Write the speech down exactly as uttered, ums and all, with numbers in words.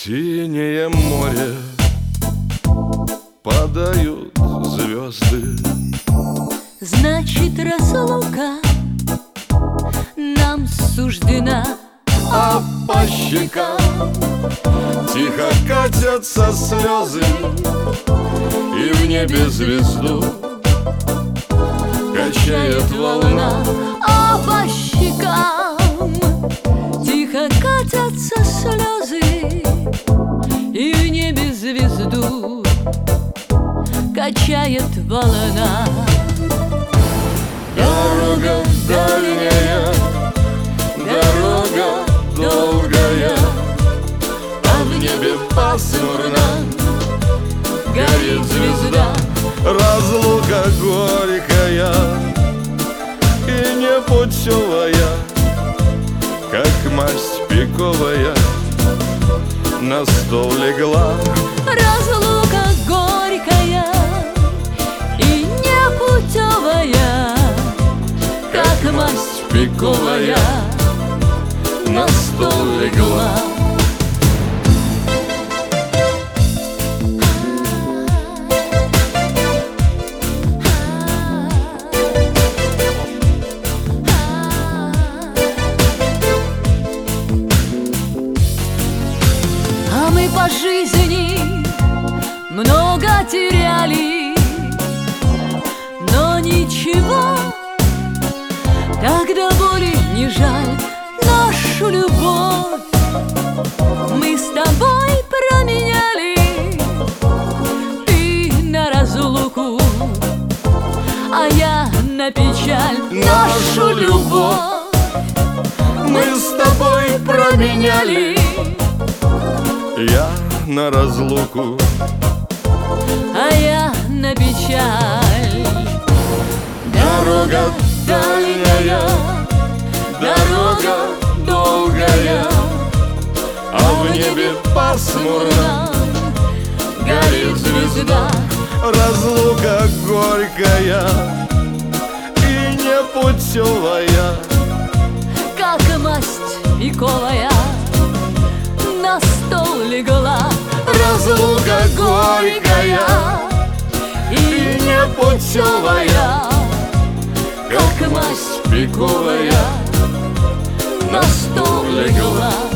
синее море падают звезды. Значит, разлука нам суждена, а по щекам тихо катятся слезы, и в небе звезду качает волна. а по щекам тихо катятся слезы, и в небе звезду качает волна. Дорога дальняя, дорога долгая, а в небе пасмурно горит звезда. Разлука горькая и непутевая, как масть пиковая, на стол легла. Разлука горькая и непутевая, как масть пиковая, на стол легла. А мы по жизни много теряли, но ничего, тогда боли не жаль нашу любовь. Мы с тобой променяли, ты на разлуку, а я на печаль нашу любовь. Мы с тобой променяли, я на разлуку, а я на печаль. Дорога дальняя, дорога долгая, а в небе пасмурно горит звезда. Разлука горькая и непутевая, как масть пиковая, на стол легла. разлука горькая и непутевая, как масть пиковая, на стол легла.